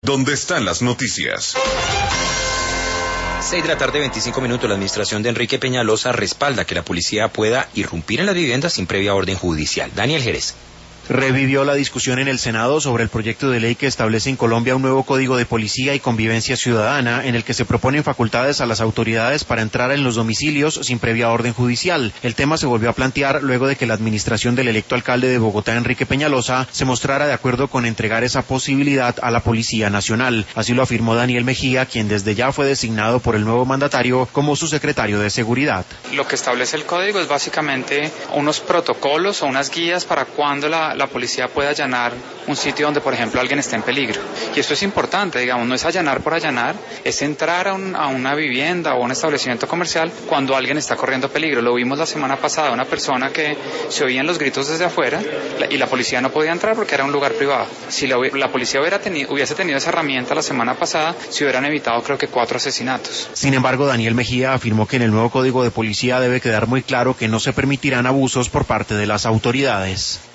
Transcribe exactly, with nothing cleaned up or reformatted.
donde están las noticias. seis de la tarde, veinticinco minutos. La administración de Enrique Peñalosa respalda que la policía pueda irrumpir en las viviendas sin previa orden judicial. Daniel Jerez. Revivió la discusión en el Senado sobre el proyecto de ley que establece en Colombia un nuevo código de policía y convivencia ciudadana en el que se proponen facultades a las autoridades para entrar en los domicilios sin previa orden judicial. El tema se volvió a plantear luego de que la administración del electo alcalde de Bogotá, Enrique Peñalosa, se mostrara de acuerdo con entregar esa posibilidad a la Policía Nacional. Así lo afirmó Daniel Mejía, quien desde ya fue designado por el nuevo mandatario como su secretario de Seguridad. Lo que establece el código es básicamente unos protocolos o unas guías para cuando la la policía puede allanar un sitio donde, por ejemplo, alguien está en peligro. Y esto es importante, digamos, no es allanar por allanar, es entrar a, un, a una vivienda o un establecimiento comercial cuando alguien está corriendo peligro. Lo vimos la semana pasada, una persona que se oían los gritos desde afuera la, y la policía no podía entrar porque era un lugar privado. Si la, la policía hubiera tenido, hubiese tenido esa herramienta la semana pasada, se hubieran evitado creo que cuatro asesinatos. Sin embargo, Daniel Mejía afirmó que en el nuevo código de policía debe quedar muy claro que no se permitirán abusos por parte de las autoridades.